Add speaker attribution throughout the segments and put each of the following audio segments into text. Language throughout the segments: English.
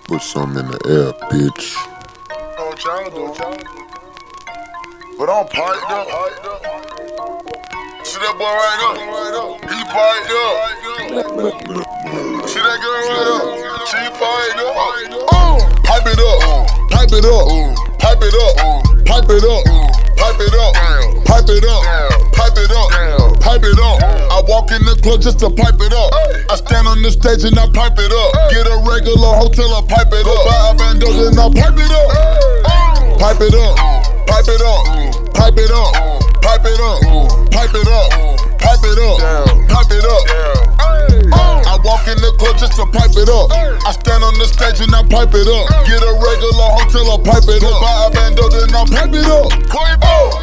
Speaker 1: Put some in the air, bitch.
Speaker 2: Know what y'all do. But I'm piped up. See that boy right up? He piped up. See that girl right up? She piped up. Pipe it up. Pipe it up. Pipe it up. Pipe it up. Pipe it up. Pipe it up. Pipe it up. Pipe it up. I walk in the club just to pipe it up. I stand on the stage and I pipe it up. Get a regular hotel, I pipe it up. Buy a bando, then I pipe it up. Pipe it up. Pipe it up. Pipe it up. Pipe it up. Pipe it up. Pipe it up. Pipe it up. I walk in the club just to pipe it up. I stand on the stage and I pipe it up. Get a regular hotel, I pipe it up. Buy a bando, then I pipe it up. Pipe it up.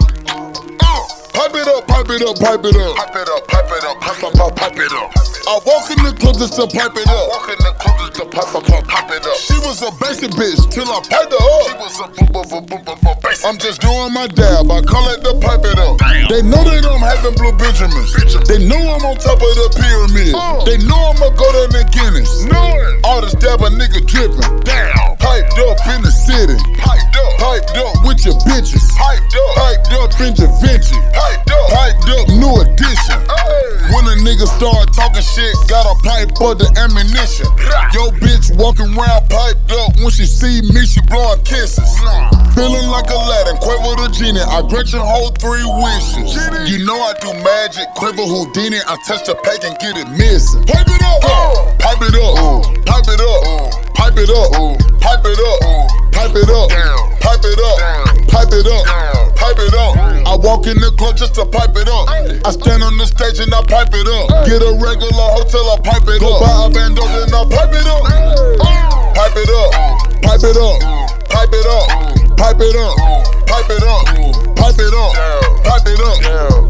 Speaker 2: Pipe it up, pipe it up, pipe it up. Pipe it up, pipe it up, pipe it up. I walk in the club just to pipe it up. Walk in the club just to pipe it up. She was a basic bitch till I piped her up. She was a basic. I'm just doing my dab, I call it the pipe it up. They know that I'm having blue Benjamins. They know I'm on top of the pyramid. They know I'ma go down to Guinness. All this dab a nigga drippin'. Piped up in the city. Piped up with your bitches. Piped up in Da Vinci. Piped up new edition. When a nigga start talking shit, gotta pipe up the ammunition. Yo bitch walking around piped up. When she see me, she blowing kisses. Feeling like Aladdin, Quavo the genie. I grant your whole 3 wishes. You know I do magic, Quavo Houdini. I touch the pack and get it missing. Pipe it up, pipe it up, pipe it up, pipe it up, pipe it up, pipe it up, pipe it up, pipe it up, pipe it up. I walk in the club just to pipe it up. I stand on the stage and I pipe it up. Get a regular hotel, I pipe it up. Buy a bando, then I pipe it up. Pipe it up, pipe it up, pipe it up, pipe it up, pipe it up, pipe it up, pipe it up.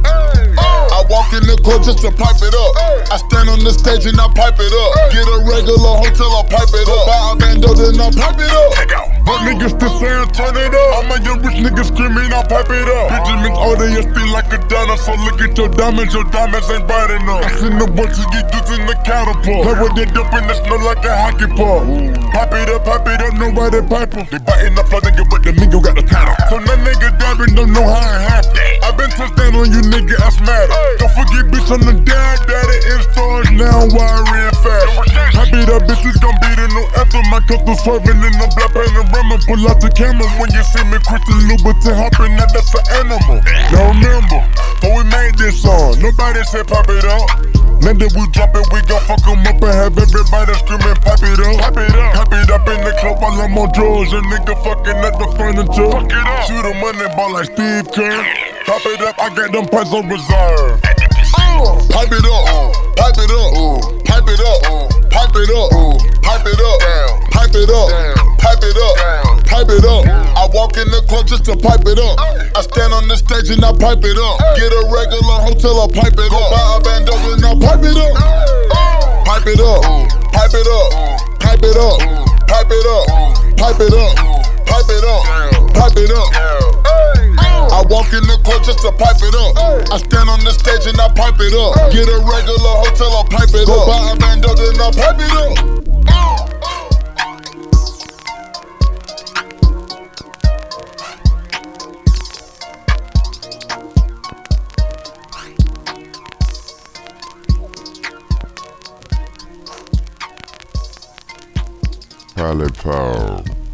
Speaker 2: I walk in the club just to pipe it up. I stand on the stage and I pipe it up. Get a regular hotel, I pipe it up. Buy a bando, then I pipe it up. But niggas still saying turn it up. I'm a young rich nigga screaming, I pipe it up. Benjamin's older, you still like a dinosaur. Look at your diamonds ain't bright enough. I seen the bunch of you dudes in the catapult. Play with that dope and that smell like a hockey puck. Pipe it up, nobody pipe 'em. They biting the floor, nigga, but the Mingo got the title. So that nigga dabbing don't know how it happened. I been touchdown on you, nigga, that's matter. Don't forget, bitch, I'm the daddy in stores now, wiring fast. Pipe it up, bitches gon' beat it, no anthem. My custom swerving in the black panorama. Pull out the camera when you see me, Christian Louboutin hopping, now that's an animal. Now remember, before we made this song, nobody said pop it up. Now that we drop it, we gon' fuck 'em up and have everybody screaming, pipe it up. Pipe it up in the club while I'm on drugs. A nigga fucking at the furniture. Shoot a money ball like Steve Kerr. Pop it up, I got them pipes on reserve. Pipe it up, pipe it up, pipe it up, pipe it up, pipe it up, pipe it up, pipe it up, pipe it up. I walk in the club just to pipe it up. I stand on the stage and I pipe it up. Get a regular hotel, I pipe it up. Buy a bando, then I pipe it up. Pipe it up, pipe it up, pipe it up, pipe it up, pipe it up, pipe it up, pipe it up. I walk in the club just to pipe it up. I stand on the stage and I pipe it up. Get a regular hotel, I pipe it up. Buy a bando, then I pipe it up.
Speaker 1: Pilot power.